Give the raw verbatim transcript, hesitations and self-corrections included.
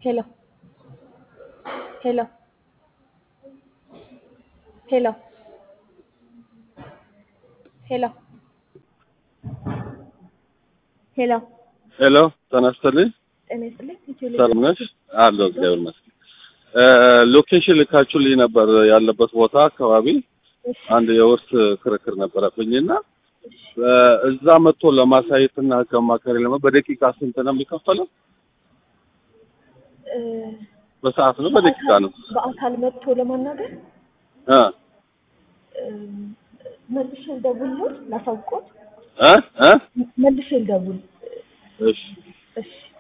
Hello, hello, hello, hello, hello. ሄሎ ተነስተልኝ ጤና ይስጥልኝ። ኢትዮ ሰላም ነሽ? ሌጋሲ አለሁ እግዚአብሔር ይመስገን። ሎኬሽን ልካችሁልኝ ነበር ያለበት ቦታ አካባቢ እሺ፣ አንድ የውርስ ክርክር ነበረብኝና እሺ። እዛ መጥቶ ለማሳየትና ከማከሪ ለማ በደቂቃ ስንት ነው የሚከፈለው? እ በሰዓት ነው በደቂቃ በአካል ነው? በአካል መጥቶ ለማናገር እ እ መልሼ ልደውልልዎት ላሳውቅዎት። እ እ መልሼ ልደውል። እሺ እሺ